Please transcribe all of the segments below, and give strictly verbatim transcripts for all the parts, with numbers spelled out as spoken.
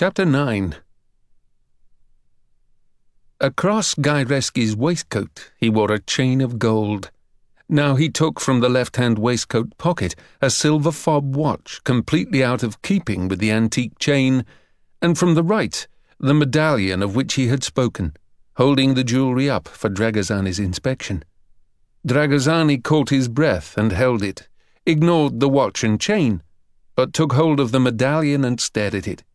Chapter nine. Across Gaireski's waistcoat he wore a chain of gold. Now he took from the left-hand waistcoat pocket a silver fob watch completely out of keeping with the antique chain, and from the right the medallion of which he had spoken, holding the jewellery up for Dragozani's inspection. Dragozani caught his breath and held it, ignored the watch and chain, but took hold of the medallion and stared at it.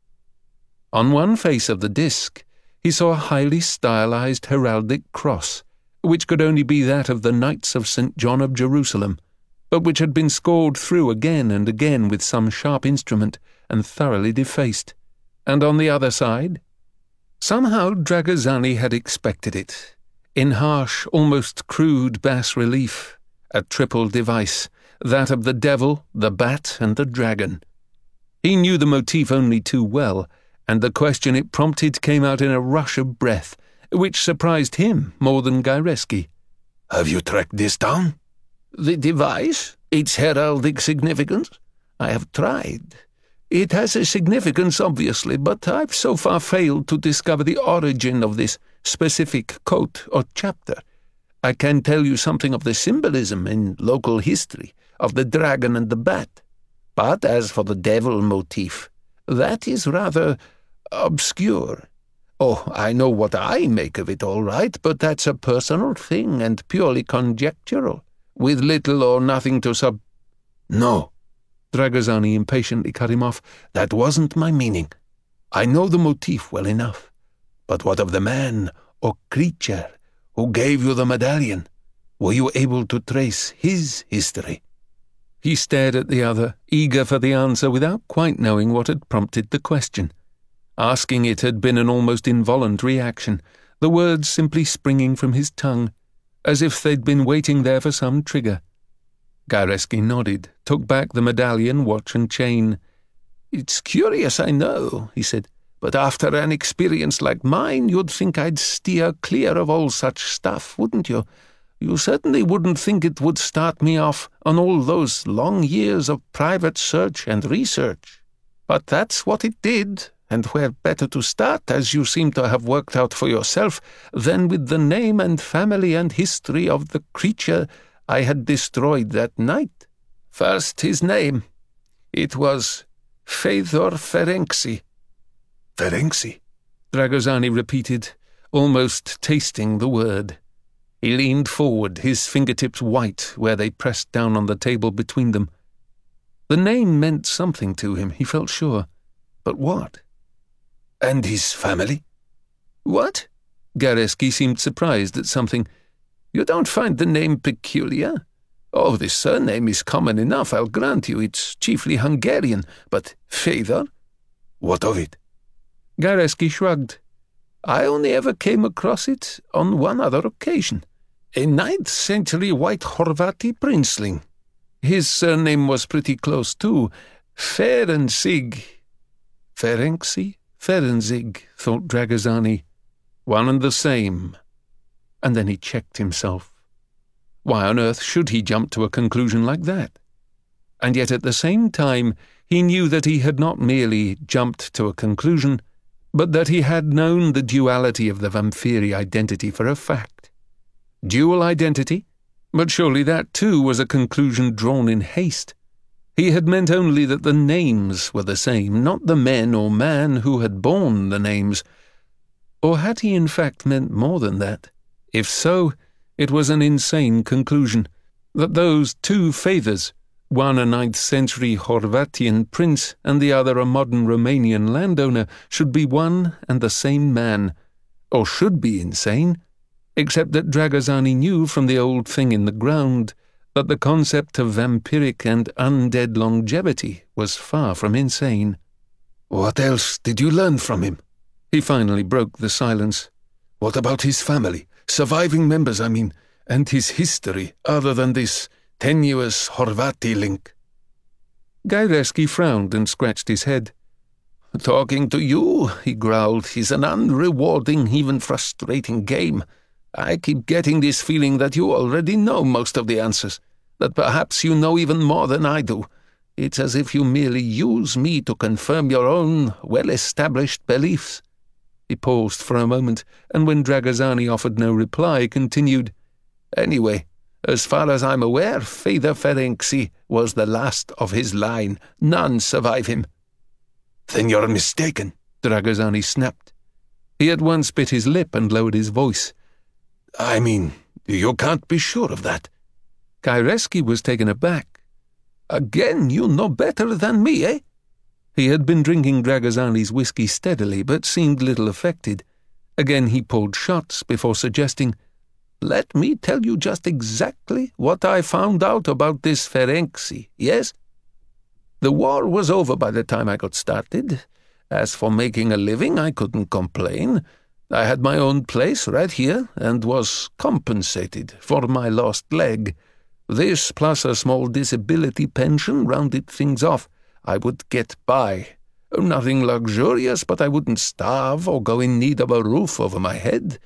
On one face of the disc he saw a highly stylized heraldic cross, which could only be that of the Knights of Saint John of Jerusalem, but which had been scored through again and again with some sharp instrument and thoroughly defaced. And on the other side, somehow Dragozani had expected it, in harsh, almost crude bas-relief, a triple device, that of the devil, the bat, and the dragon. He knew the motif only too well, and the question it prompted came out in a rush of breath, which surprised him more than Gaireski. "Have you tracked this down?" "The device? Its heraldic significance? I have tried. It has a significance, obviously, but I've so far failed to discover the origin of this specific quote or chapter. I can tell you something of the symbolism in local history, of the dragon and the bat. But as for the devil motif, that is rather obscure. Oh, I know what I make of it, all right, but that's a personal thing and purely conjectural, with little or nothing to sub—" "No," Dragozani impatiently cut him off. "that wasn't my meaning. I know the motif well enough. But what of the man or creature who gave you the medallion? Were you able to trace his history?" He stared at the other, eager for the answer without quite knowing what had prompted the question. Asking it had been an almost involuntary action, the words simply springing from his tongue, as if they'd been waiting there for some trigger. Gaireski nodded, took back the medallion, watch and chain. "It's curious, I know," he said, "but after an experience like mine, you'd think I'd steer clear of all such stuff, wouldn't you? You certainly wouldn't think it would start me off on all those long years of private search and research. But that's what it did, and where better to start, as you seem to have worked out for yourself, than with the name and family and history of the creature I had destroyed that night. First, his name. It was Fedor Ferenczi." "Ferenczi?" Dragozani repeated, almost tasting the word. He leaned forward, his fingertips white where they pressed down on the table between them. The name meant something to him, he felt sure. But what? "And his family?" "What?" Gaireski seemed surprised at something. "You don't find the name peculiar? Oh, the surname is common enough, I'll grant you. It's chiefly Hungarian, but Fedor?" "What of it?" Gaireski shrugged. "I only ever came across it on one other occasion. A ninth century white Horvati princeling. His surname was pretty close too. Ferenczi." Ferenczi? Ferenczi, thought Dragozani. One and the same. And then he checked himself. Why on earth should he jump to a conclusion like that? And yet at the same time he knew that he had not merely jumped to a conclusion, but that he had known the duality of the Vampiri identity for a fact. Dual identity? But surely that too was a conclusion drawn in haste. He had meant only that the names were the same, not the men or man who had borne the names. Or had he in fact meant more than that? If so, it was an insane conclusion, that those two Fedors, one a ninth century Horvatian prince and the other a modern Romanian landowner, should be one and the same man, or should be insane, except that Dragozani knew from the old thing in the ground that the concept of vampiric and undead longevity was far from insane. "What else did you learn from him?" He finally broke the silence. "What about his family? Surviving members, I mean, and his history, other than this tenuous Horvati link?" Gaireski frowned and scratched his head. "Talking to you," he growled, "is an unrewarding, even frustrating game. I keep getting this feeling that you already know most of the answers, that perhaps you know even more than I do. It's as if you merely use me to confirm your own well-established beliefs." He paused for a moment, and when Dragosani offered no reply, continued, "Anyway, as far as I'm aware, Father Ferenczi was the last of his line. None survive him." "Then you're mistaken," Dragosani snapped. He at once bit his lip and lowered his voice. "I mean, you can't be sure of that." Kaireski was taken aback. "Again, you know better than me, eh?" He had been drinking Dragosani's whiskey steadily, but seemed little affected. Again he pulled shots before suggesting, "Let me tell you just exactly what I found out about this Ferenczi, yes? The war was over by the time I got started. As for making a living, I couldn't complain. I had my own place right here and was compensated for my lost leg. This, plus a small disability pension, rounded things off. I would get by. Nothing luxurious, but I wouldn't starve or go in need of a roof over my head.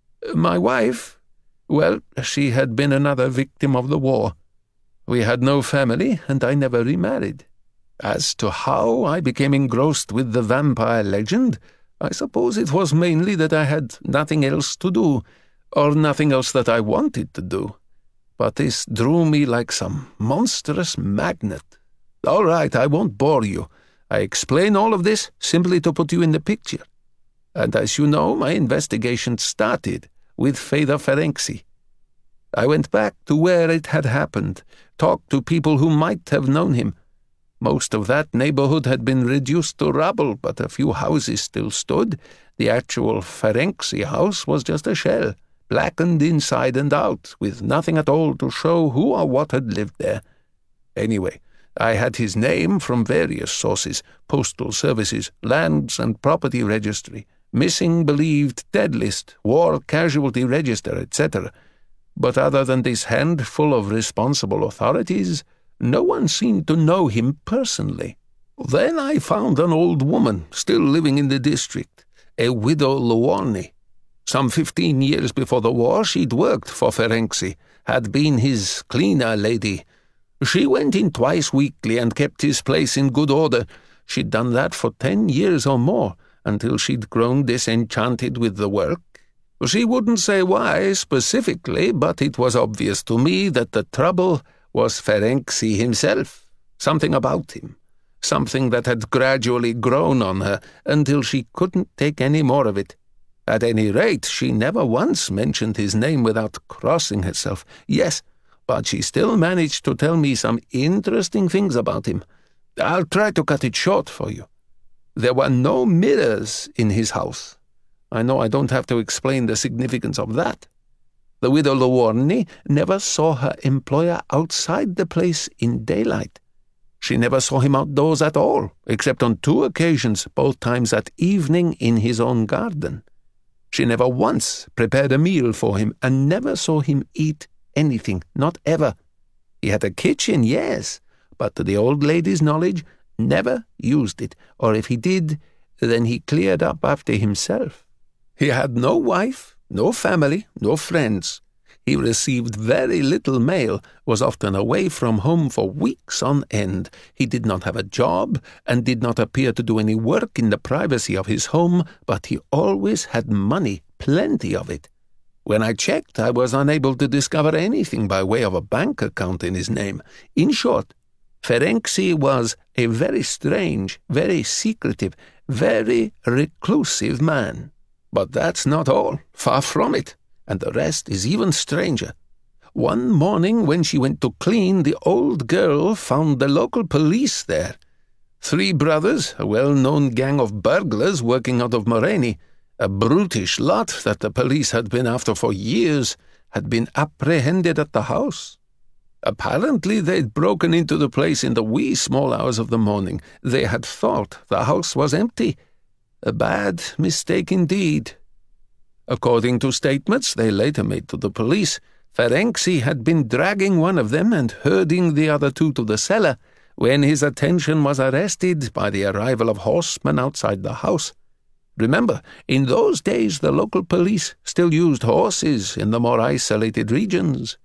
My wife, well, she had been another victim of the war. We had no family, and I never remarried. As to how I became engrossed with the vampire legend, I suppose it was mainly that I had nothing else to do, or nothing else that I wanted to do. But this drew me like some monstrous magnet. All right, I won't bore you. I explain all of this simply to put you in the picture. And as you know, my investigation started with Father Ferenczi. I went back to where it had happened, talked to people who might have known him. Most of that neighborhood had been reduced to rubble, but a few houses still stood. The actual Ferenczi house was just a shell, blackened inside and out, with nothing at all to show who or what had lived there. Anyway, I had his name from various sources, postal services, lands and property registry, missing believed dead list, war casualty register, et cetera. But other than this handful of responsible authorities, no one seemed to know him personally. Then I found an old woman still living in the district, a widow Luorni. Some fifteen years before the war, she'd worked for Ferenczi, had been his cleaner lady. She went in twice weekly and kept his place in good order. She'd done that for ten years or more, until she'd grown disenchanted with the work. She wouldn't say why specifically, but it was obvious to me that the trouble was Ferenczi himself, something about him, something that had gradually grown on her until she couldn't take any more of it. At any rate, she never once mentioned his name without crossing herself. Yes, but she still managed to tell me some interesting things about him. I'll try to cut it short for you. There were no mirrors in his house. I know I don't have to explain the significance of that. The widow Luorni never saw her employer outside the place in daylight. She never saw him outdoors at all, except on two occasions, both times at evening in his own garden. She never once prepared a meal for him and never saw him eat anything, not ever. He had a kitchen, yes, but to the old lady's knowledge, never used it, or if he did, then he cleared up after himself. He had no wife, no family, no friends. He received very little mail, was often away from home for weeks on end. He did not have a job, and did not appear to do any work in the privacy of his home, but he always had money, plenty of it. When I checked, I was unable to discover anything by way of a bank account in his name. In short, Ferenczi was a very strange, very secretive, very reclusive man. But that's not all, far from it, and the rest is even stranger. One morning when she went to clean, the old girl found the local police there. Three brothers, a well-known gang of burglars working out of Moreni, a brutish lot that the police had been after for years, had been apprehended at the house. Apparently they'd broken into the place in the wee small hours of the morning. They had thought the house was empty. A bad mistake indeed. According to statements they later made to the police, Ferenczi had been dragging one of them and herding the other two to the cellar when his attention was arrested by the arrival of horsemen outside the house. Remember, in those days the local police still used horses in the more isolated regions.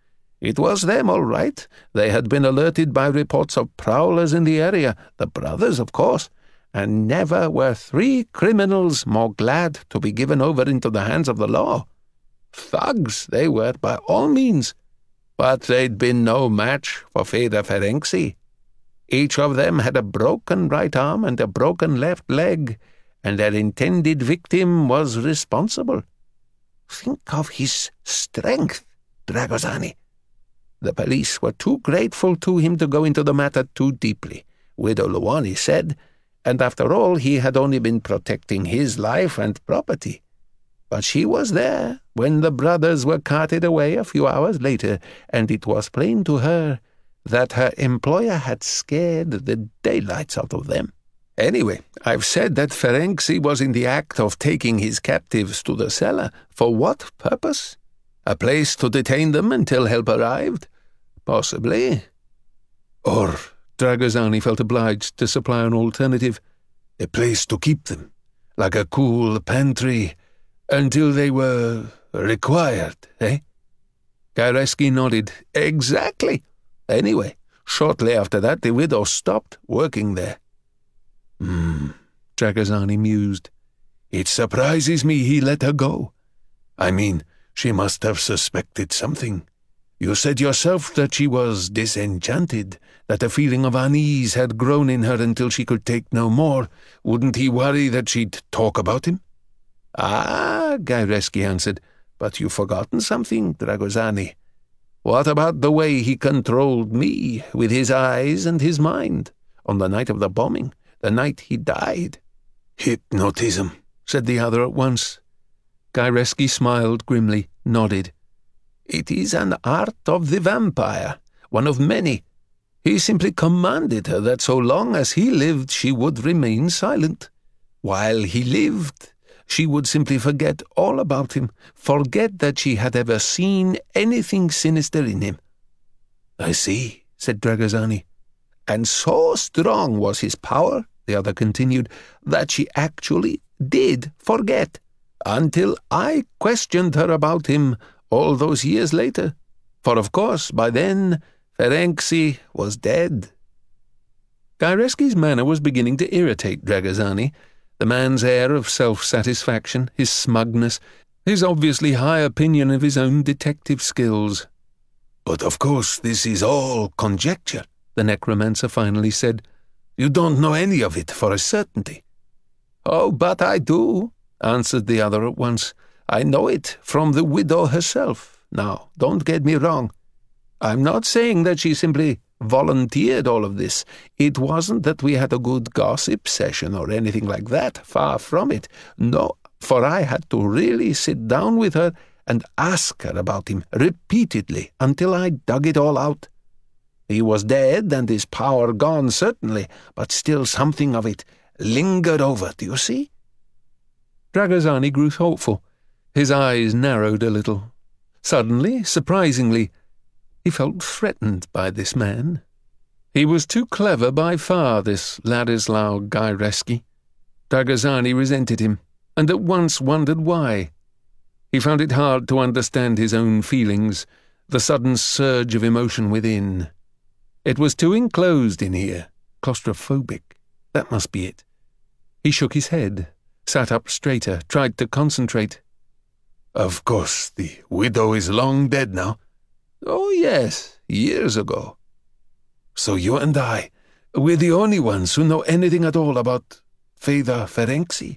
It was them, all right. They had been alerted by reports of prowlers in the area, the brothers, of course, and never were three criminals more glad to be given over into the hands of the law. Thugs they were, by all means, but they'd been no match for Feder Ferenczi. Each of them had a broken right arm and a broken left leg, and their intended victim was responsible. Think of his strength, Dragosani. The police were too grateful to him to go into the matter too deeply, Widow Luani said, and after all he had only been protecting his life and property. But she was there when the brothers were carted away a few hours later, and it was plain to her that her employer had scared the daylights out of them. Anyway, I've said that Ferenczi was in the act of taking his captives to the cellar. For what purpose? A place to detain them until help arrived? Possibly. Or, Dragosani felt obliged to supply an alternative, a place to keep them, like a cool pantry, until they were required, eh? Gaireski nodded. Exactly. Anyway, shortly after that the widow stopped working there. Hmm, Dragosani mused. It surprises me he let her go. I mean, she must have suspected something. You said yourself that she was disenchanted, that a feeling of unease had grown in her until she could take no more. Wouldn't he worry that she'd talk about him? Ah, Gaireski answered, but you've forgotten something, Dragosani. What about the way he controlled me with his eyes and his mind on the night of the bombing, the night he died? Hypnotism, said the other at once. Gaireski smiled grimly, nodded. It is an art of the vampire, one of many. He simply commanded her that so long as he lived she would remain silent. While he lived, she would simply forget all about him, forget that she had ever seen anything sinister in him. I see, said Dragosani. And so strong was his power, the other continued, that she actually did forget, until I questioned her about him all those years later. For of course, by then, Ferenczi was dead. Gaireski's manner was beginning to irritate Dragosani. The man's air of self-satisfaction, his smugness, his obviously high opinion of his own detective skills. But of course this is all conjecture, the necromancer finally said. You don't know any of it for a certainty. Oh, but I do, answered the other at once. I know it from the widow herself. Now, don't get me wrong. I'm not saying that she simply volunteered all of this. It wasn't that we had a good gossip session or anything like that. Far from it. No, for I had to really sit down with her and ask her about him repeatedly until I dug it all out. He was dead and his power gone, certainly, but still something of it lingered over, do you see? Dragosani grew thoughtful. His eyes narrowed a little. Suddenly, surprisingly, he felt threatened by this man. He was too clever by far, this Ladislau Gaireski. Dragosani resented him, and at once wondered why. He found it hard to understand his own feelings, the sudden surge of emotion within. It was too enclosed in here, claustrophobic. That must be it. He shook his head, sat up straighter, tried to concentrate. Of course, the widow is long dead now. Oh, yes, years ago. So you and I, we're the only ones who know anything at all about Feder Ferenczi?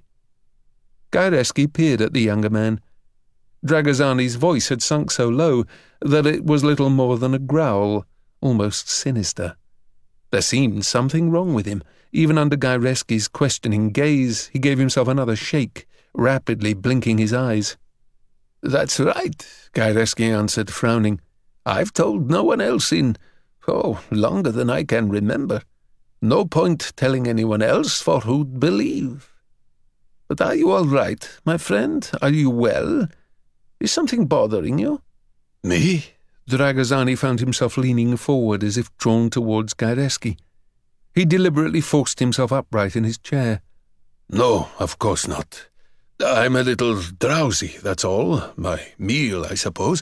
Gaireski peered at the younger man. Dragosani's voice had sunk so low that it was little more than a growl, almost sinister. There seemed something wrong with him. Even under Gaireski's questioning gaze, he gave himself another shake, rapidly blinking his eyes. That's right, Gaireski answered, frowning. I've told no one else in, oh, longer than I can remember. No point telling anyone else, for who'd believe. But are you all right, my friend? Are you well? Is something bothering you? Me? Dragosani found himself leaning forward as if drawn towards Gaireski. He deliberately forced himself upright in his chair. No, of course not. I'm a little drowsy, that's all. My meal, I suppose.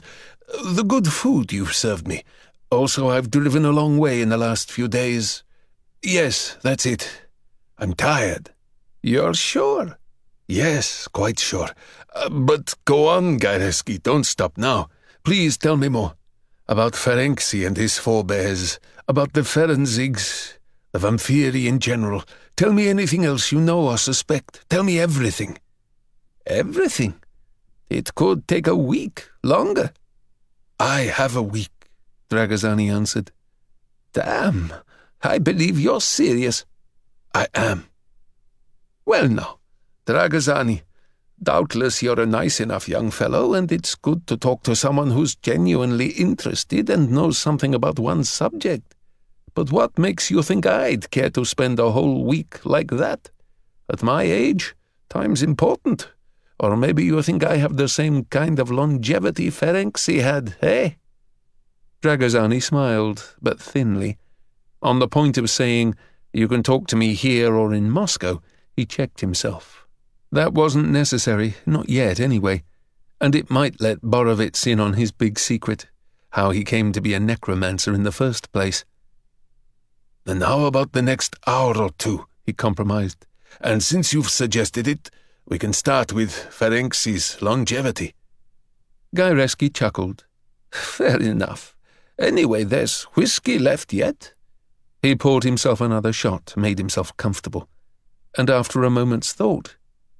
The good food you've served me. Also, I've driven a long way in the last few days. Yes, that's it. I'm tired. You're sure? Yes, quite sure. Uh, but go on, Gaireski, don't stop now. Please tell me more. About Ferenczi and his forebears, about the Ferenzigs, the Vampiri in general. Tell me anything else you know or suspect. Tell me everything. Everything? It could take a week, longer. I have a week, Dragazani answered. Damn, I believe you're serious. I am. Well, now, Dragazani, doubtless you're a nice enough young fellow, and it's good to talk to someone who's genuinely interested and knows something about one's subject. But what makes you think I'd care to spend a whole week like that? At my age, time's important. Or maybe you think I have the same kind of longevity Ferenczi had, eh? Dragazani smiled, but thinly. On the point of saying, you can talk to me here or in Moscow, he checked himself. That wasn't necessary, not yet anyway, and it might let Borovitz in on his big secret, how he came to be a necromancer in the first place. And how about the next hour or two, he compromised. And since you've suggested it, we can start with Ferenczi's longevity. Gaireski chuckled. Fair enough. Anyway, there's whiskey left yet? He poured himself another shot, made himself comfortable, and after a moment's thought,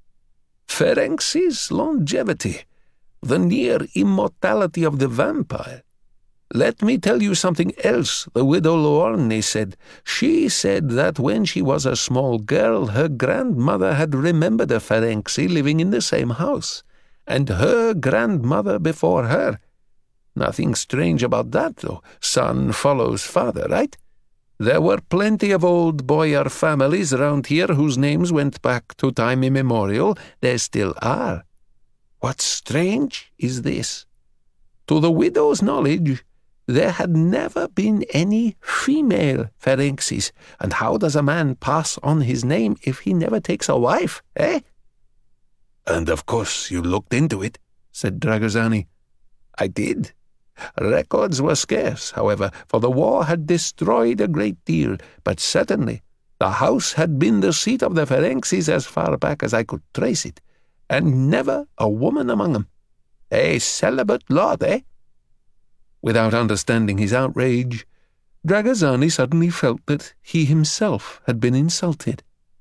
Ferenczi's longevity, the near immortality of the vampire. Let me tell you something else the widow Loarny said. She said that when she was a small girl, her grandmother had remembered a Ferenczi living in the same house, and her grandmother before her. Nothing strange about that, though. Son follows father, right? There were plenty of old boyar families around here whose names went back to time immemorial. There still are. What's strange is this. To the widow's knowledge, there had never been any female Ferenczis, and how does a man pass on his name if he never takes a wife, eh? And of course you looked into it, said Dragazani. I did. Records were scarce, however, for the war had destroyed a great deal, but certainly the house had been the seat of the Ferenczis as far back as I could trace it, and never a woman among them. A celibate lot, eh? Without understanding his outrage, Dragazani suddenly felt that he himself had been insulted.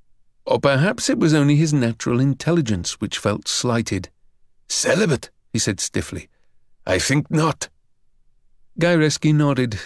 Or perhaps it was only his natural intelligence which felt slighted. Celibate, he said stiffly. I think not. Gaireski nodded.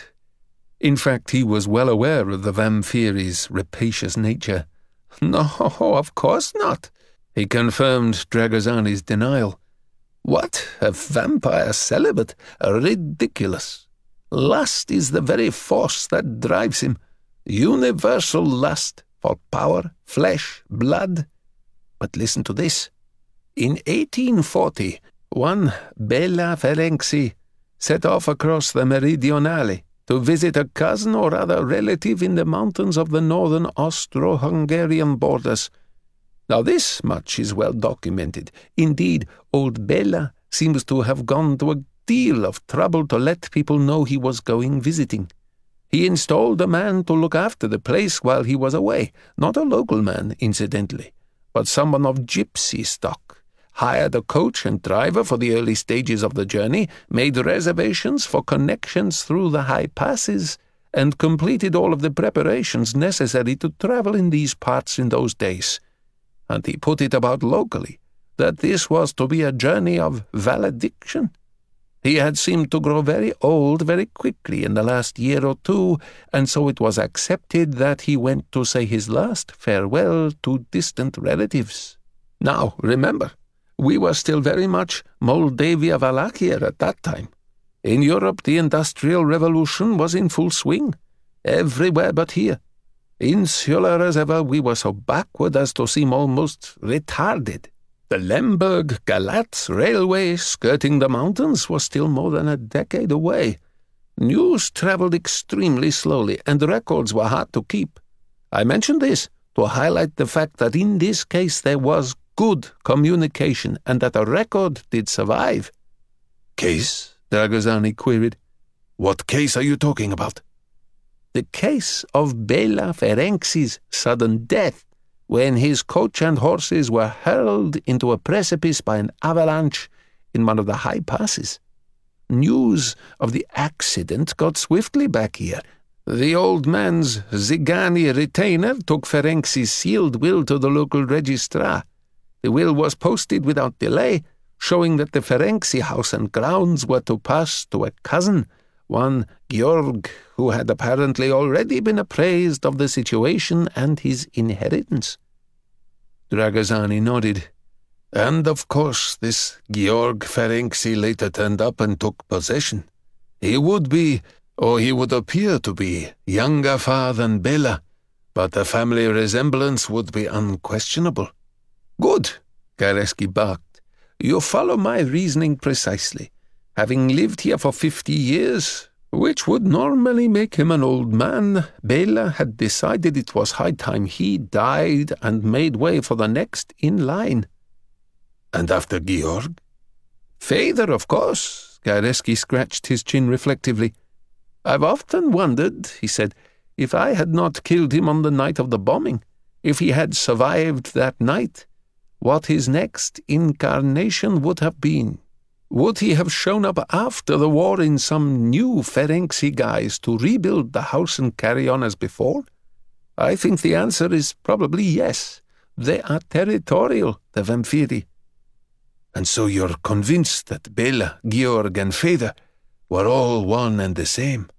In fact, he was well aware of the Vampiri's rapacious nature. No, of course not. He confirmed Dragazani's denial. What, a vampire celibate? Ridiculous. Lust is the very force that drives him. Universal lust for power, flesh, blood. But listen to this. In eighteen forty, one Bela Ferenczi set off across the Meridionale to visit a cousin or other relative in the mountains of the northern Austro-Hungarian borders. Now this much is well documented. Indeed, old Bela seems to have gone to a deal of trouble to let people know he was going visiting. He installed a man to look after the place while he was away, not a local man, incidentally, but someone of gypsy stock, hired a coach and driver for the early stages of the journey, made reservations for connections through the high passes, and completed all of the preparations necessary to travel in these parts in those days. And he put it about locally that this was to be a journey of valediction. He had seemed to grow very old very quickly in the last year or two, and so it was accepted that he went to say his last farewell to distant relatives. Now, remember, we were still very much Moldavia-Wallachia at that time. In Europe, the Industrial Revolution was in full swing, everywhere but here. Insular as ever, we were so backward as to seem almost retarded. The Lemberg-Galatz Railway, skirting the mountains, was still more than a decade away. News travelled extremely slowly, and records were hard to keep. I mention this to highlight the fact that in this case there was good communication, and that a record did survive. Case? Dragosani queried. What case are you talking about? The case of Bela Ferenczi's sudden death, when his coach and horses were hurled into a precipice by an avalanche in one of the high passes. News of the accident got swiftly back here. The old man's Zigani retainer took Ferenczi's sealed will to the local registrar. The will was posted without delay, showing that the Ferenczi house and grounds were to pass to a cousin, one Georg, who had apparently already been appraised of the situation and his inheritance. Dragosani nodded. And, of course, this Georg Ferenczi later turned up and took possession. He would be, or he would appear to be, younger far than Bela, but the family resemblance would be unquestionable. Good, Gaireski barked. You follow my reasoning precisely. Having lived here for fifty years, which would normally make him an old man, Bela had decided it was high time he died and made way for the next in line. And after Georg? Father, of course. Gaireski scratched his chin reflectively. I've often wondered, he said, if I had not killed him on the night of the bombing, if he had survived that night, what his next incarnation would have been. Would he have shown up after the war in some new Ferenczi guise to rebuild the house and carry on as before? I think the answer is probably yes. They are territorial, the Vampiri. And so you're convinced that Bela, Georg, and Feder were all one and the same?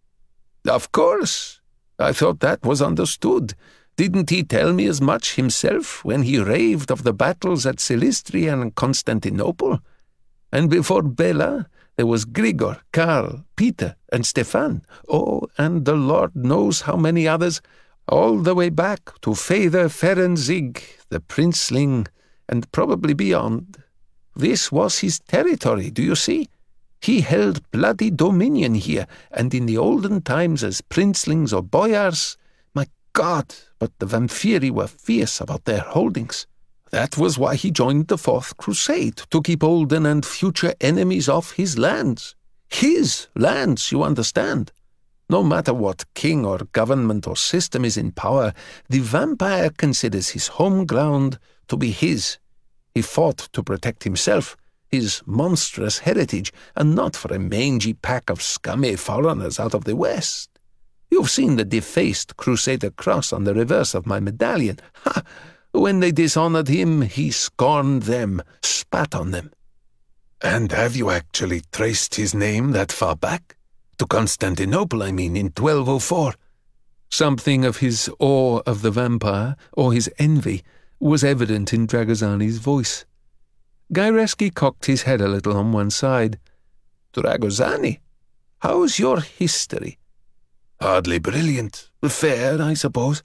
Of course. I thought that was understood. Didn't he tell me as much himself when he raved of the battles at Silistria and Constantinople? And before Bela, there was Grigor, Karl, Peter, and Stefan. Oh, and the Lord knows how many others, all the way back to Feder Ferenzig, the princeling, and probably beyond. This was his territory, do you see? He held bloody dominion here, and in the olden times as princelings or boyars, my God, but the Vampiri were fierce about their holdings. That was why he joined the Fourth Crusade, to keep olden and future enemies off his lands. His lands, you understand. No matter what king or government or system is in power, the vampire considers his home ground to be his. He fought to protect himself, his monstrous heritage, and not for a mangy pack of scummy foreigners out of the West. You've seen the defaced Crusader cross on the reverse of my medallion. Ha! When they dishonored him, he scorned them, spat on them. And have you actually traced his name that far back? To Constantinople, I mean, in twelve oh four. Something of his awe of the vampire, or his envy, was evident in Dragosani's voice. Gaireski cocked his head a little on one side. Dragosani, how's your history? Hardly brilliant. Fair, I suppose.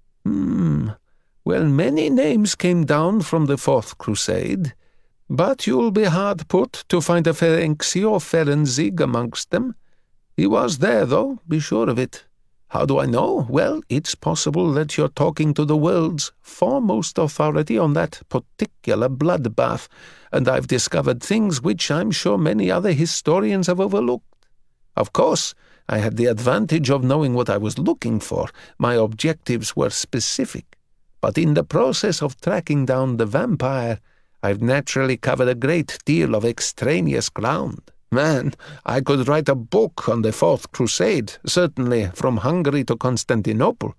Hmm... Well, many names came down from the Fourth Crusade, but you'll be hard put to find a Ferenczi or Ferenzig amongst them. He was there, though, be sure of it. How do I know? Well, it's possible that you're talking to the world's foremost authority on that particular bloodbath, and I've discovered things which I'm sure many other historians have overlooked. Of course, I had the advantage of knowing what I was looking for. My objectives were specific. But in the process of tracking down the vampire, I've naturally covered a great deal of extraneous ground. Man, I could write a book on the Fourth Crusade, certainly from Hungary to Constantinople.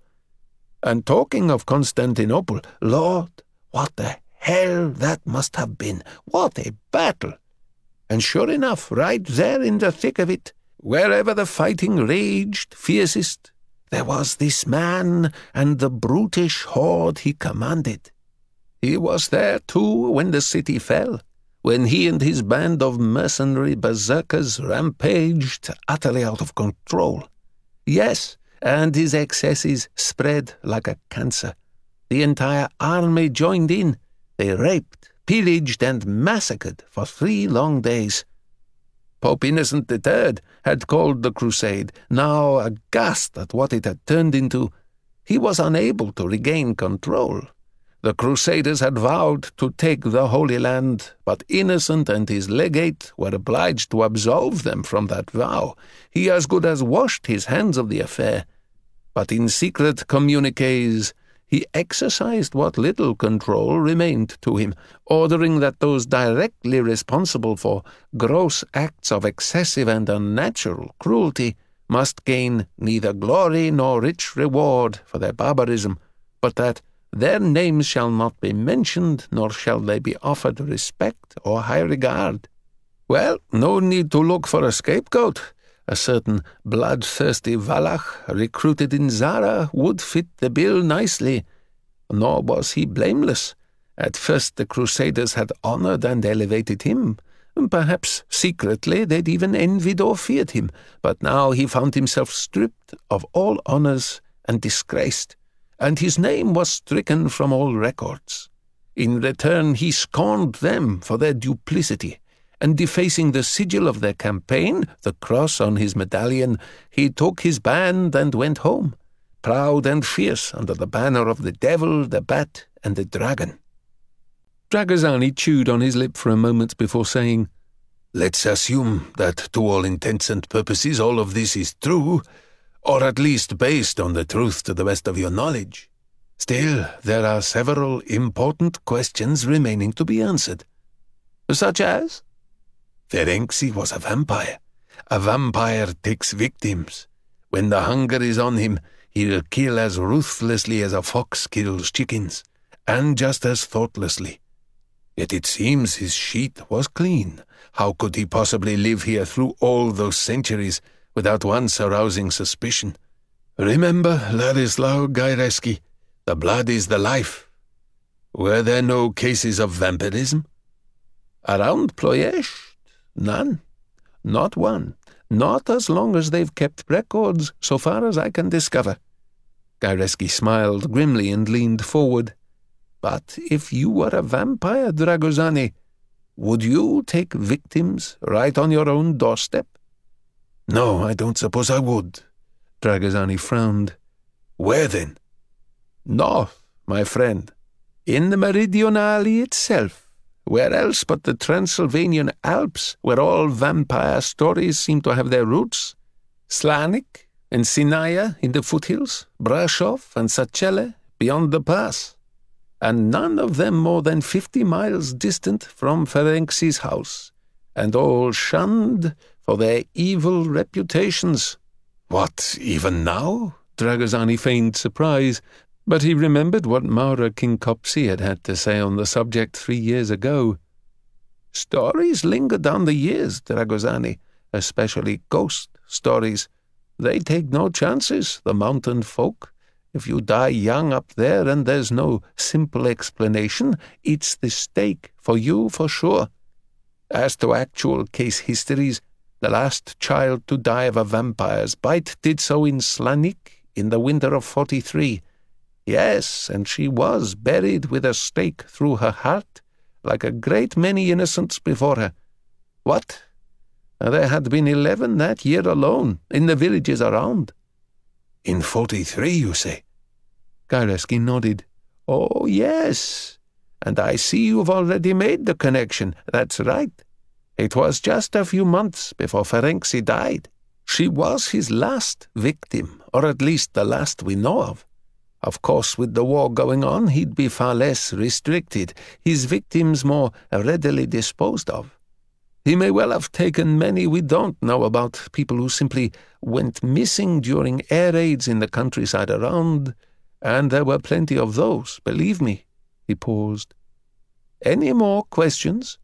And talking of Constantinople, Lord, what the hell that must have been! What a battle! And sure enough, right there in the thick of it, wherever the fighting raged fiercest, there was this man and the brutish horde he commanded. He was there, too, when the city fell, when he and his band of mercenary berserkers rampaged utterly out of control. Yes, and his excesses spread like a cancer. The entire army joined in. They raped, pillaged, and massacred for three long days. Pope Innocent the Third had called the crusade, now aghast at what it had turned into. He was unable to regain control. The Crusaders had vowed to take the Holy Land, but Innocent and his legate were obliged to absolve them from that vow. He as good as washed his hands of the affair. But in secret communiques he exercised what little control remained to him, ordering that those directly responsible for gross acts of excessive and unnatural cruelty must gain neither glory nor rich reward for their barbarism, but that their names shall not be mentioned, nor shall they be offered respect or high regard. Well, no need to look for a scapegoat. A certain bloodthirsty Valach recruited in Zara would fit the bill nicely. Nor was he blameless. At first the Crusaders had honoured and elevated him. Perhaps secretly they'd even envied or feared him, but now he found himself stripped of all honours and disgraced, and his name was stricken from all records. In return he scorned them for their duplicity, and defacing the sigil of their campaign, the cross on his medallion, he took his band and went home, proud and fierce under the banner of the devil, the bat, and the dragon. Dragosani chewed on his lip for a moment before saying, "Let's assume that to all intents and purposes all of this is true, or at least based on the truth to the best of your knowledge. Still, there are several important questions remaining to be answered." "Such as?" Ferenczi was a vampire. A vampire takes victims. When the hunger is on him, he'll kill as ruthlessly as a fox kills chickens, and just as thoughtlessly. Yet it seems his sheet was clean. How could he possibly live here through all those centuries without once arousing suspicion? Remember, Ladislaw Gaireski, the blood is the life. Were there no cases of vampirism? Around Ploiești? None. Not one. Not as long as they've kept records, so far as I can discover. Gaireski smiled grimly and leaned forward. But if you were a vampire, Dragosani, would you take victims right on your own doorstep? No, I don't suppose I would. Dragosani frowned. Where then? North, my friend. In the Meridionale itself. Where else but the Transylvanian Alps, where all vampire stories seem to have their roots? Slanik and Sinaia in the foothills, Brasov and Sacele beyond the pass, and none of them more than fifty miles distant from Ferenczi's house, and all shunned for their evil reputations. What, even now? Dragosani feigned surprise, but he remembered what Maura Kincopsi had had to say on the subject three years ago. Stories linger down the years, Dragosani, especially ghost stories. They take no chances, the mountain folk. If you die young up there and there's no simple explanation, it's the stake for you for sure. As to actual case histories, the last child to die of a vampire's bite did so in Slanik in the winter of forty-three. Yes, and she was buried with a stake through her heart, like a great many innocents before her. What? There had been eleven that year alone, in the villages around. In forty-three, you say? Gaireski nodded. Oh, yes. And I see you've already made the connection. That's right. It was just a few months before Ferenczi died. She was his last victim, or at least the last we know of. Of course, with the war going on, he'd be far less restricted, his victims more readily disposed of. He may well have taken many we don't know about, people who simply went missing during air raids in the countryside around, and there were plenty of those, believe me. He paused. Any more questions?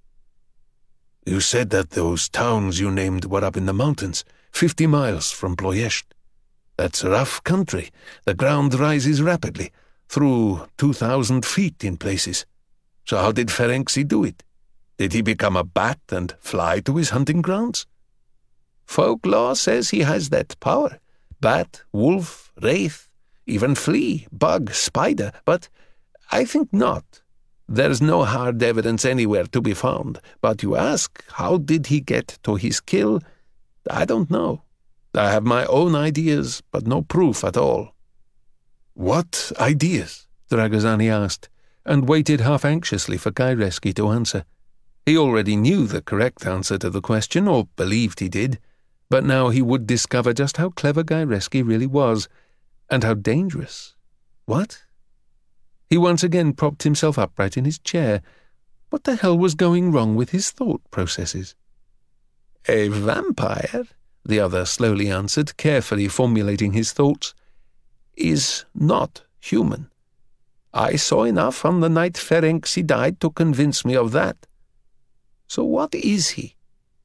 You said that those towns you named were up in the mountains, fifty miles from Ploiești. That's rough country. The ground rises rapidly, through two thousand feet in places. So how did Ferenczi do it? Did he become a bat and fly to his hunting grounds? Folklore says he has that power. Bat, wolf, wraith, even flea, bug, spider, but I think not. There's no hard evidence anywhere to be found. But you ask, how did he get to his kill? I don't know. I have my own ideas, but no proof at all. What ideas? Dragosani asked, and waited half anxiously for Gaireski to answer. He already knew the correct answer to the question, or believed he did, but now he would discover just how clever Gaireski really was, and how dangerous. What? He once again propped himself upright in his chair. What the hell was going wrong with his thought processes? A vampire, the other slowly answered, carefully formulating his thoughts, is not human. I saw enough on the night Ferenczi died to convince me of that. So what is he?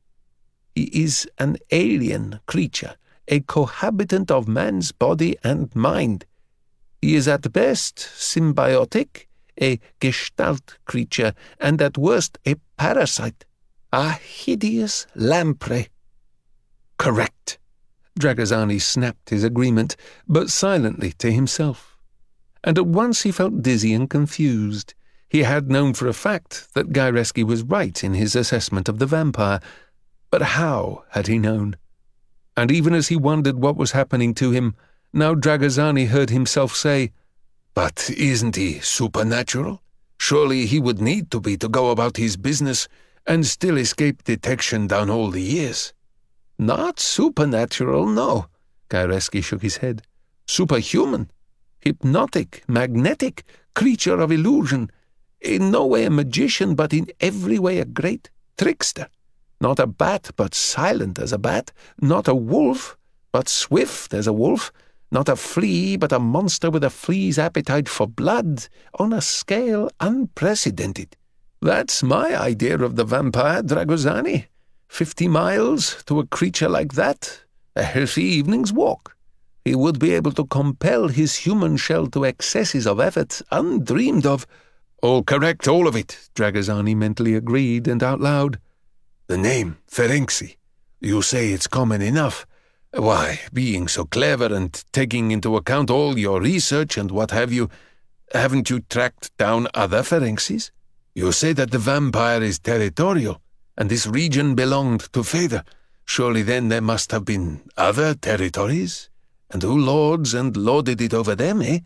He is an alien creature, a cohabitant of man's body and mind. He is at best symbiotic, a gestalt creature, and at worst a parasite, a hideous lamprey. Correct. Dragosani snapped his agreement, but silently to himself. And at once he felt dizzy and confused. He had known for a fact that Gaireski was right in his assessment of the vampire, but how had he known? And even as he wondered what was happening to him, now Dragosani heard himself say, "But isn't he supernatural? Surely he would need to be to go about his business and still escape detection down all the years." "Not supernatural, no." Gaireski shook his head. "Superhuman, hypnotic, magnetic, creature of illusion. In no way a magician, but in every way a great trickster. Not a bat, but silent as a bat. Not a wolf, but swift as a wolf. Not a flea, but a monster with a flea's appetite for blood, on a scale unprecedented. That's my idea of the vampire, Dragosani. Fifty miles to a creature like that, a healthy evening's walk. He would be able to compel his human shell to excesses of effort undreamed of." "All correct, all of it," Dragosani mentally agreed, and out loud. "The name, Ferenczi. You say it's common enough. Why, being so clever and taking into account all your research and what have you, haven't you tracked down other Ferenczis? You say that the vampire is territorial, and this region belonged to Feder. Surely then there must have been other territories, and who lords and lorded it over them, eh?"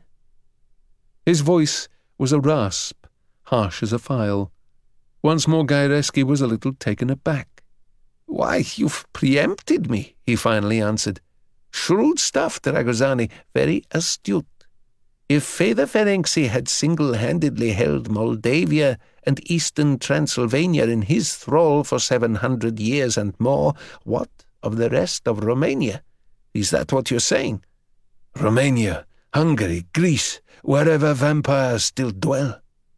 His voice was a rasp, harsh as a file. Once more Gaireski was a little taken aback. "Why, you've preempted me," he finally answered. "Shrewd stuff, Dragosani, very astute. If Feder Ferenczi had single-handedly held Moldavia and eastern Transylvania in his thrall for seven hundred years and more, what of the rest of Romania? Is that what you're saying?" "Romania, Hungary, Greece, wherever vampires still dwell."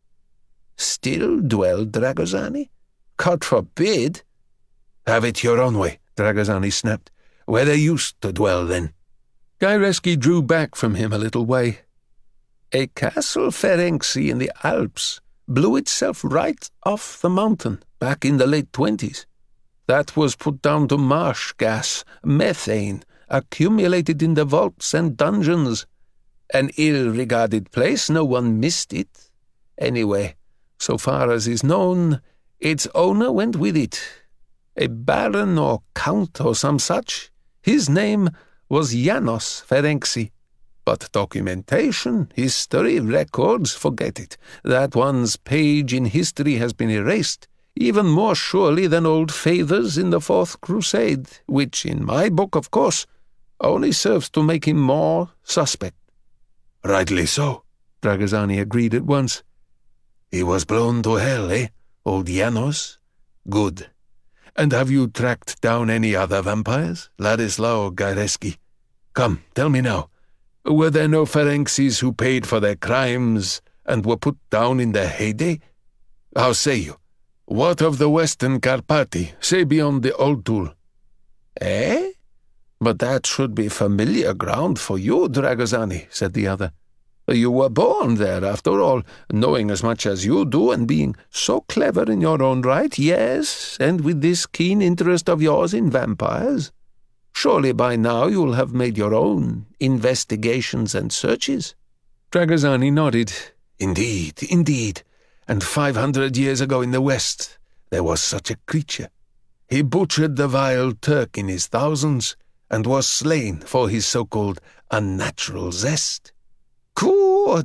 "Still dwell, Dragosani? God forbid!" "Have it your own way," Dragosani snapped. "Where they used to dwell, then." Gaireski drew back from him a little way. "A castle Ferenczi in the Alps blew itself right off the mountain back in the late twenties. That was put down to marsh gas, methane, accumulated in the vaults and dungeons. An ill-regarded place, no one missed it. Anyway, so far as is known, its owner went with it. A baron or count or some such. His name was Janos Ferenczi. But documentation, history, records, forget it. That one's page in history has been erased, even more surely than old Feder's in the Fourth Crusade, which, in my book, of course, only serves to make him more suspect." "Rightly so," Dragosani agreed at once. "He was blown to hell, eh, old Janos? Good. And have you tracked down any other vampires, Ladislao Gaireski? Come, tell me now. Were there no Ferenczis who paid for their crimes and were put down in their heyday? How say you? What of the Western Carpati, say beyond the Oldtul?" "Eh? But that should be familiar ground for you, Dragosani," said the other. "You were born there, after all, knowing as much as you do and being so clever in your own right, yes, and with this keen interest of yours in vampires. Surely by now you'll have made your own investigations and searches." Dragosani nodded. "Indeed, indeed. And five hundred years ago in the West, there was such a creature. He butchered the vile Turk in his thousands, and was slain for his so-called unnatural zest." "Good,"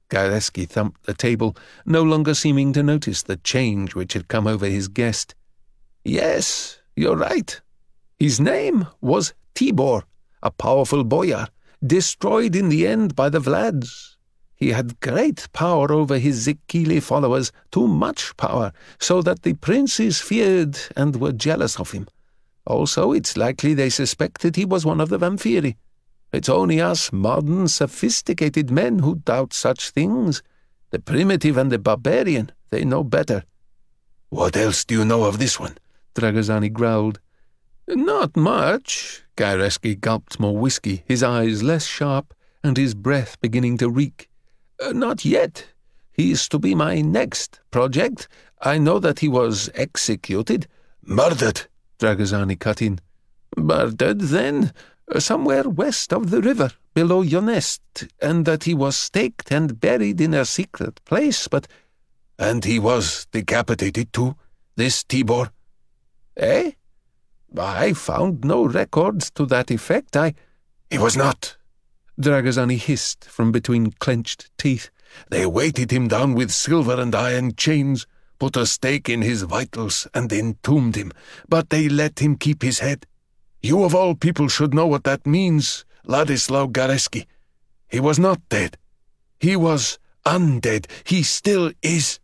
Gaireski thumped the table, no longer seeming to notice the change which had come over his guest. Yes, you're right. His name was Tibor, a powerful boyar, destroyed in the end by the Vlads. He had great power over his Zikili followers, too much power, so that the princes feared and were jealous of him. Also, it's likely they suspected he was one of the Vampiri. It's only us modern, sophisticated men who doubt such things. The primitive and the barbarian, they know better. What else do you know of this one? Dragozani growled. Not much. Gaireski gulped more whiskey, his eyes less sharp and his breath beginning to reek. Uh, not yet. He's to be my next project. I know that he was executed. Murdered, Dragozani cut in. Murdered, then, uh, somewhere west of the river, below Yonest, and that he was staked and buried in a secret place, but... And he was decapitated too, this Tibor? Eh? I found no records to that effect. I... He was not, Dragozani hissed from between clenched teeth. They weighted him down with silver and iron chains, put a stake in his vitals, and entombed him, but they let him keep his head. You of all people should know what that means, Ladislaw Gaireski. He was not dead. He was undead. He still is.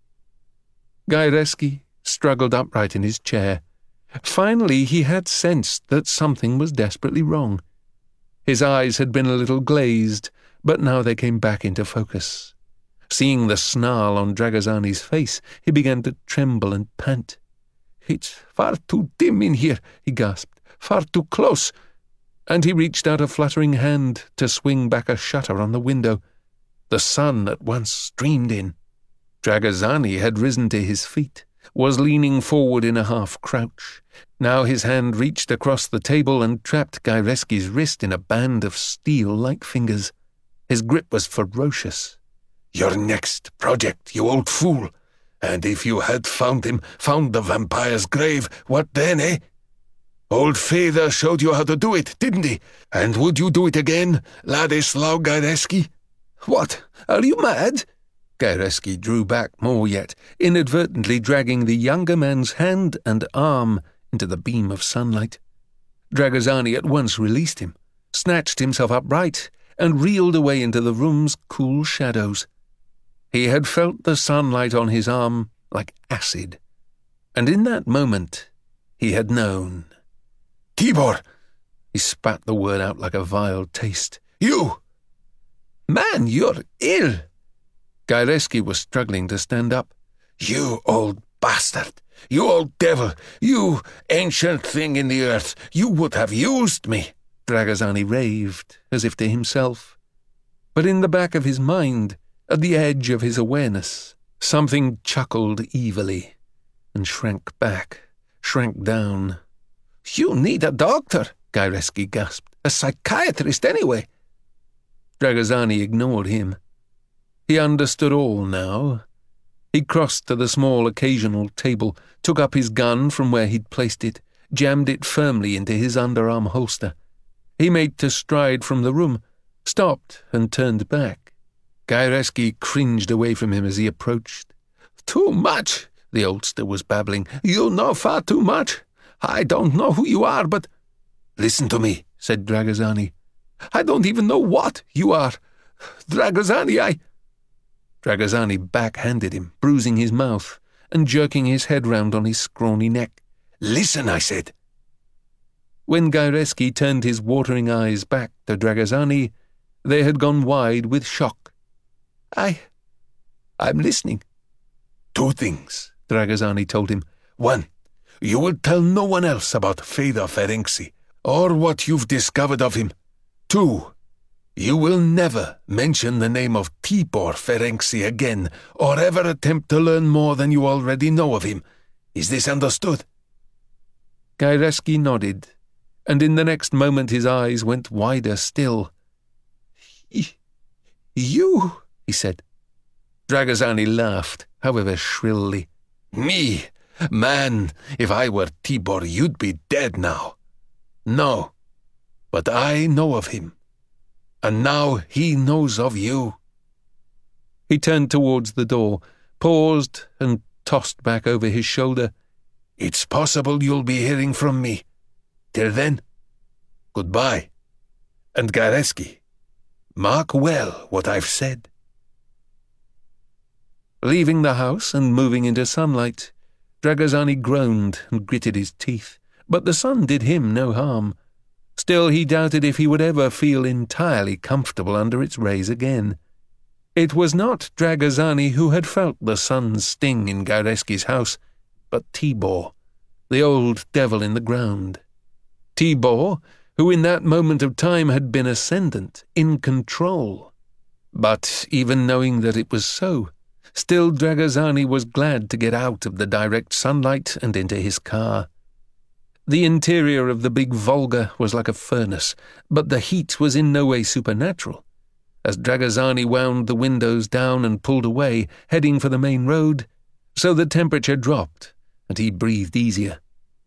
Gaireski struggled upright in his chair. Finally he had sensed that something was desperately wrong. His eyes had been a little glazed, but now they came back into focus. Seeing the snarl on Dragozani's face, he began to tremble and pant. "It's far too dim in here," he gasped. "Far too close." And he reached out a fluttering hand to swing back a shutter on the window. The sun at once streamed in. Dragozani had risen to his feet, was leaning forward in a half-crouch. Now his hand reached across the table and trapped Gaireski's wrist in a band of steel-like fingers. His grip was ferocious. "Your next project, you old fool. And if you had found him, found the vampire's grave, what then, eh? Old Fedor showed you how to do it, didn't he? And would you do it again, Ladislaw Gaireski?" "What? Are you mad?" Gaireski drew back more yet, inadvertently dragging the younger man's hand and arm into the beam of sunlight. Dragozani at once released him, snatched himself upright, and reeled away into the room's cool shadows. He had felt the sunlight on his arm like acid, and in that moment he had known. "Tibor!" He spat the word out like a vile taste. "You!" "Man, you're ill!" Gaireski was struggling to stand up. "You old bastard! You old devil! You ancient thing in the earth! You would have used me!" Dragozani raved, as if to himself. But in the back of his mind, at the edge of his awareness, something chuckled evilly, and shrank back, shrank down. "You need a doctor," Gaireski gasped. "A psychiatrist, anyway." Dragozani ignored him. He understood all now. He crossed to the small occasional table, took up his gun from where he'd placed it, jammed it firmly into his underarm holster. He made to stride from the room, stopped and turned back. Gaireski cringed away from him as he approached. "Too much," the oldster was babbling. "You know far too much. I don't know who you are, but—" "Listen to me," said Dragozani. "I don't even know what you are. Dragozani, I—" Dragozani backhanded him, bruising his mouth and jerking his head round on his scrawny neck. "Listen, I said." When Gaireski turned his watering eyes back to Dragozani, they had gone wide with shock. I... I'm listening." "Two things," Dragozani told him. "One, you will tell no one else about Fedor Ferenczi, or what you've discovered of him. Two, you will never mention the name of Tibor Ferenczi again, or ever attempt to learn more than you already know of him. Is this understood?" Gaireski nodded, and in the next moment his eyes went wider still. "You," he said. Dragozani laughed, however shrilly. "Me? Man, if I were Tibor, you'd be dead now. No, but I know of him, and now he knows of you." He turned towards the door, paused, and tossed back over his shoulder. "It's possible you'll be hearing from me. Till then, goodbye. And Gaireski, mark well what I've said." Leaving the house and moving into sunlight, Dragozani groaned and gritted his teeth, but the sun did him no harm. Still, he doubted if he would ever feel entirely comfortable under its rays again. It was not Dragozani who had felt the sun's sting in Gaireski's house, but Tibor, the old devil in the ground. Tibor, who in that moment of time had been ascendant, in control. But even knowing that it was so, still Dragozani was glad to get out of the direct sunlight and into his car. The interior of the big Volga was like a furnace, but the heat was in no way supernatural. As Dragozani wound the windows down and pulled away, heading for the main road, so the temperature dropped, and he breathed easier.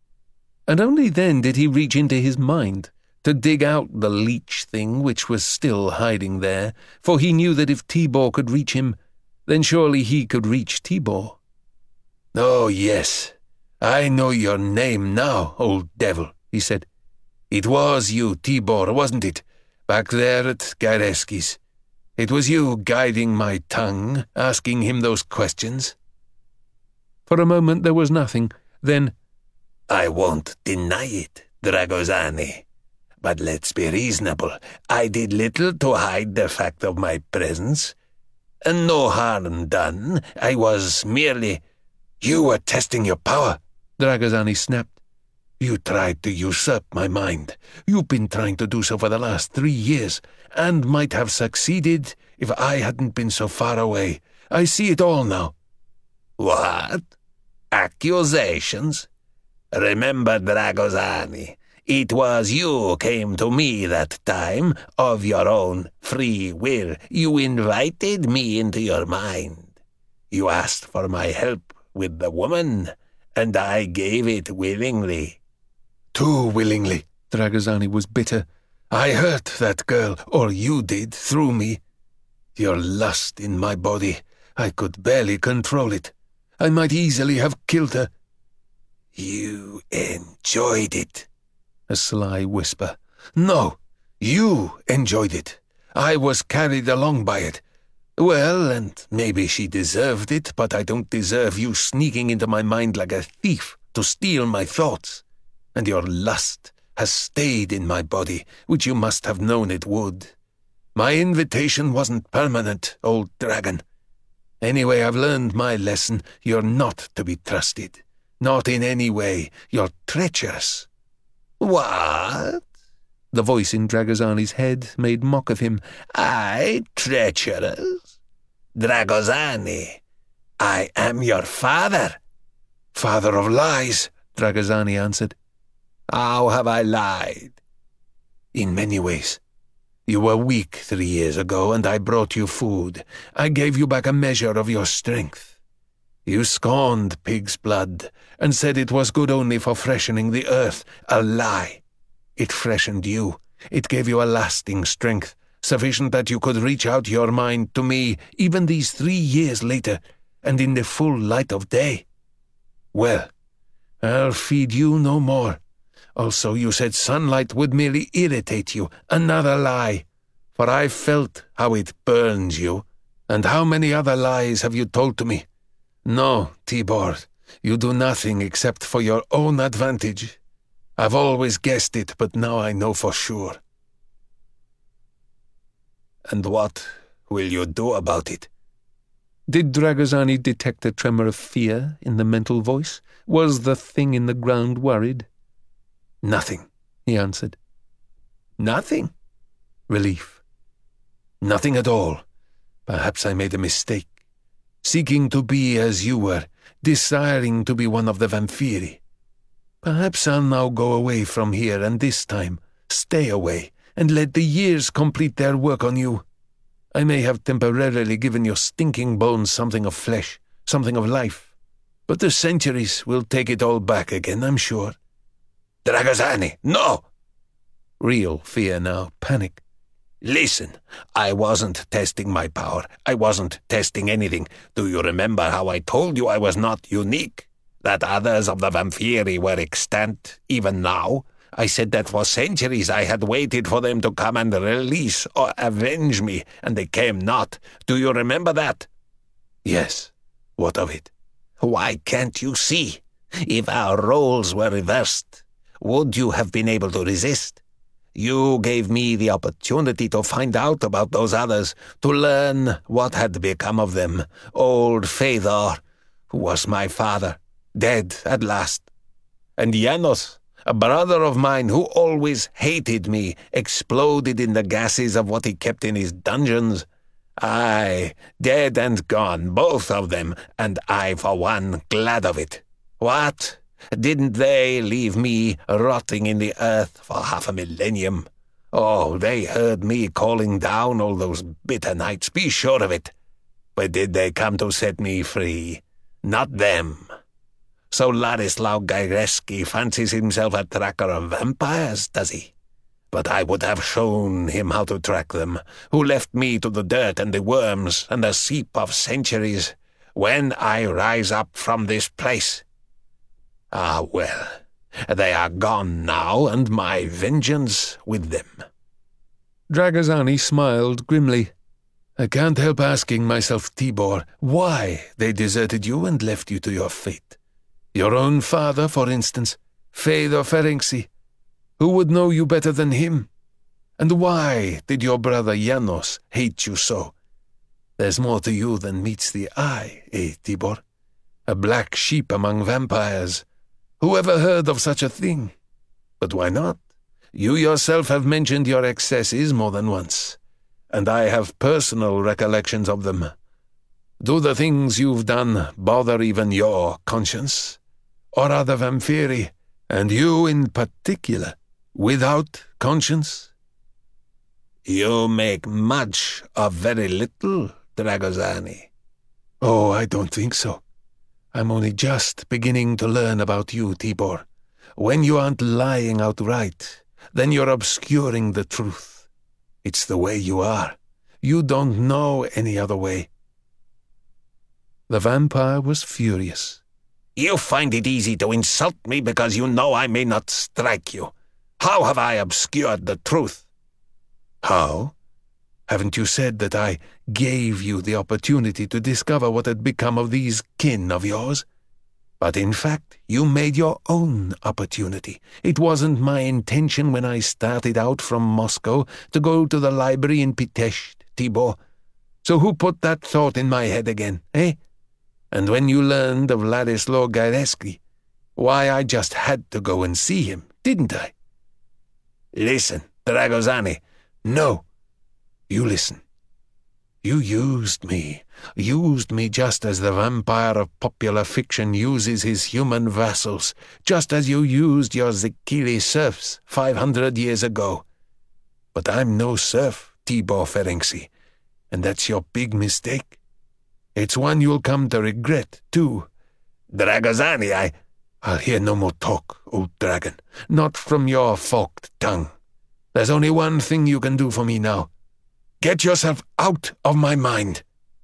And only then did he reach into his mind to dig out the leech thing which was still hiding there, for he knew that if Tibor could reach him, then surely he could reach Tibor. "Oh, yes, I know your name now, old devil," he said. "It was you, Tibor, wasn't it, back there at Gaireski's? It was you guiding my tongue, asking him those questions?" For a moment there was nothing. Then, "I won't deny it, Dragozani. But let's be reasonable. I did little to hide the fact of my presence. And no harm done. I was merely—" "You were testing your power," Dragozani snapped. "You tried to usurp my mind. You've been trying to do so for the last three years, and might have succeeded if I hadn't been so far away. I see it all now." "What? Accusations? Remember, Dragozani, it was you who came to me that time, of your own free will. You invited me into your mind. You asked for my help with the woman, and I gave it willingly." "Too willingly." Dragozani was bitter. "I hurt that girl, or you did, through me. Your lust in my body, I could barely control it. I might easily have killed her." "You enjoyed it." A sly whisper. "No, you enjoyed it. I was carried along by it. Well, and maybe she deserved it, but I don't deserve you sneaking into my mind like a thief to steal my thoughts. And your lust has stayed in my body, which you must have known it would. My invitation wasn't permanent, old dragon. Anyway, I've learned my lesson. You're not to be trusted. Not in any way. You're treacherous." "What?" The voice in Dragozani's head made mock of him. "I treacherous? Dragozani, I am your father." "Father of lies," Dragozani answered. "How have I lied?" "In many ways. You were weak three years ago, and I brought you food. I gave you back a measure of your strength. You scorned pig's blood, and said it was good only for freshening the earth. A lie. It freshened you. It gave you a lasting strength, sufficient that you could reach out your mind to me even these three years later, and in the full light of day. Well, I'll feed you no more. Also, you said sunlight would merely irritate you. Another lie. For I felt how it burns you. And how many other lies have you told to me? No, Tibor, you do nothing except for your own advantage. I've always guessed it, but now I know for sure." "And what will you do about it?" Did Dragozani detect a tremor of fear in the mental voice? Was the thing in the ground worried? "Nothing," he answered. "Nothing?" Relief. "Nothing at all. Perhaps I made a mistake. Seeking to be as you were, desiring to be one of the Vampiri. Perhaps I'll now go away from here, and this time stay away, and let the years complete their work on you. I may have temporarily given your stinking bones something of flesh, something of life, but the centuries will take it all back again, I'm sure." "Dragozani, no!" Real fear now, panic. Listen, I wasn't testing my power. I wasn't testing anything. Do you remember how I told you I was not unique? That others of the Vampiri were extant, even now? I said that for centuries I had waited for them to come and release or avenge me, and they came not. Do you remember that? Yes. What of it? Why can't you see? If our roles were reversed, would you have been able to resist? You gave me the opportunity to find out about those others, to learn what had become of them. Old Fëanor, who was my father, dead at last. And Janos, a brother of mine who always hated me, exploded in the gases of what he kept in his dungeons. Aye, dead and gone, both of them, and I, for one, glad of it. What? Didn't they leave me rotting in the earth for half a millennium? Oh, they heard me calling down all those bitter nights, be sure of it. But did they come to set me free? Not them. So Ladislaw Gajewski fancies himself a tracker of vampires, does he? But I would have shown him how to track them, who left me to the dirt and the worms and the seep of centuries, when I rise up from this place. Ah, well, they are gone now, and my vengeance with them. Dragozani smiled grimly. I can't help asking myself, Tibor, why they deserted you and left you to your fate. Your own father, for instance, Fëanor Ferenczi. Who would know you better than him? And why did your brother Janos hate you so? There's more to you than meets the eye, eh, Tibor? A black sheep among vampires. Who ever heard of such a thing? But why not? You yourself have mentioned your excesses more than once, and I have personal recollections of them. Do the things you've done bother even your conscience? Or are the Vampiri, and you in particular, without conscience? You make much of very little, Dragozani. Oh, I don't think so. I'm only just beginning to learn about you, Tibor. When you aren't lying outright, then you're obscuring the truth. It's the way you are. You don't know any other way. The vampire was furious. You find it easy to insult me because you know I may not strike you. How have I obscured the truth? How? Haven't you said that I gave you the opportunity to discover what had become of these kin of yours? But in fact, you made your own opportunity. It wasn't my intention when I started out from Moscow to go to the library in Pitești, Tibor. So who put that thought in my head again, eh? And when you learned of Ladislaw Gajewski, why, I just had to go and see him, didn't I? Listen, Dragozani. No. You listen. You used me, used me just as the vampire of popular fiction uses his human vassals, just as you used your Zikili serfs five hundred years ago. But I'm no serf, Tibor Ferenczi, and that's your big mistake. It's one you'll come to regret, too. Dragozani, I... I'll hear no more talk, old dragon, not from your forked tongue. There's only one thing you can do for me now. Get yourself out of my mind.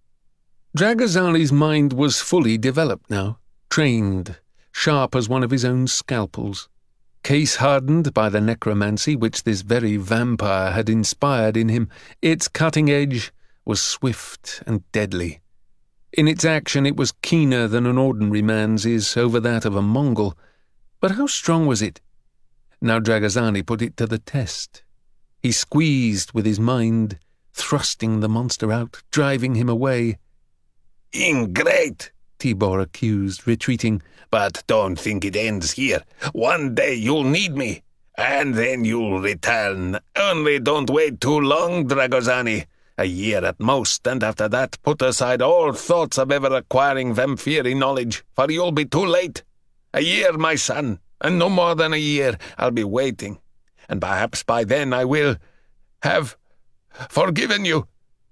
Dragozani's mind was fully developed now, trained, sharp as one of his own scalpels, case-hardened by the necromancy which this very vampire had inspired in him. Its cutting edge was swift and deadly. In its action it was keener than an ordinary man's is over that of a Mongol. But how strong was it? Now Dragozani put it to the test. He squeezed with his mind, thrusting the monster out, driving him away. Ingrate, Tibor accused, retreating. But don't think it ends here. One day you'll need me, and then you'll return. Only don't wait too long, Dragozani. A year at most, and after that put aside all thoughts of ever acquiring Vampiri knowledge, for you'll be too late. A year, my son, and no more than a year I'll be waiting, and perhaps by then I will have forgiven you.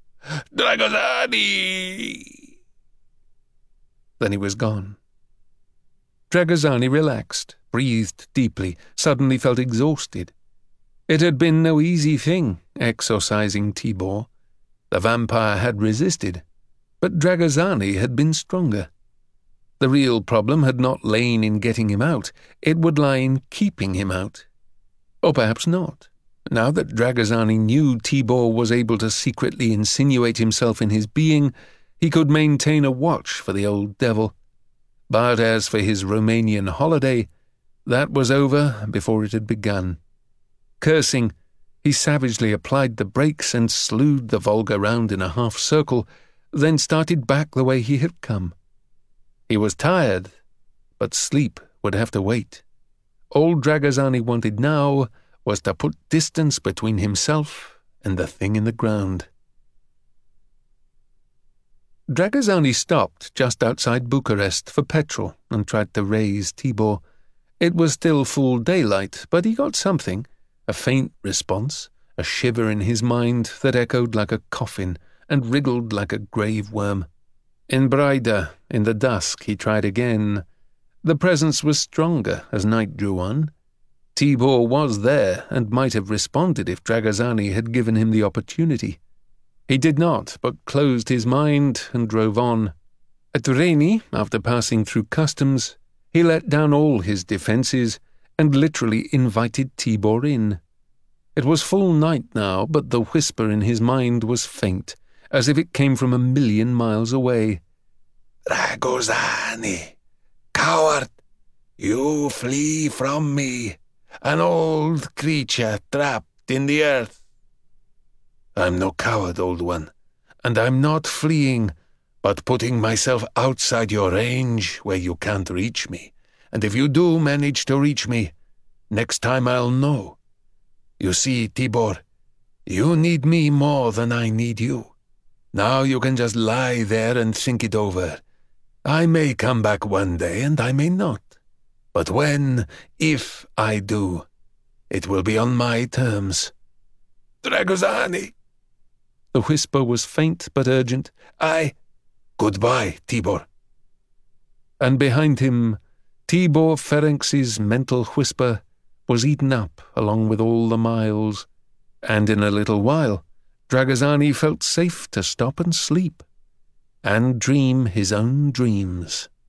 Dragozani! Then he was gone. Dragozani relaxed, breathed deeply, suddenly felt exhausted. It had been no easy thing, exorcising Tibor. The vampire had resisted, but Dragozani had been stronger. The real problem had not lain in getting him out, it would lie in keeping him out. Or perhaps not. Now that Dragozani knew Tibor was able to secretly insinuate himself in his being, he could maintain a watch for the old devil. But as for his Romanian holiday, that was over before it had begun. Cursing, he savagely applied the brakes and slewed the Volga round in a half-circle, then started back the way he had come. He was tired, but sleep would have to wait. All Dragozani wanted now was to put distance between himself and the thing in the ground. Dragozani stopped just outside Bucharest for petrol and tried to raise Tibor. It was still full daylight, but he got something, a faint response, a shiver in his mind that echoed like a coffin and wriggled like a grave worm. In Braida, in the dusk, he tried again. The presence was stronger as night drew on. Tibor was there and might have responded if Dragozani had given him the opportunity. He did not, but closed his mind and drove on. At Reni, after passing through customs, he let down all his defences and literally invited Tibor in. It was full night now, but the whisper in his mind was faint, as if it came from a million miles away. Dragozani, coward, you flee from me, an old creature trapped in the earth. I'm no coward, old one, and I'm not fleeing, but putting myself outside your range where you can't reach me, and if you do manage to reach me, next time I'll know. You see, Tibor, you need me more than I need you. Now you can just lie there and think it over. I may come back one day and I may not. But when, if I do, it will be on my terms. Dragozani! The whisper was faint but urgent. I... Goodbye, Tibor. And behind him, Tibor Ferencz's mental whisper was eaten up along with all the miles, and in a little while Dragozani felt safe to stop and sleep, and dream his own dreams.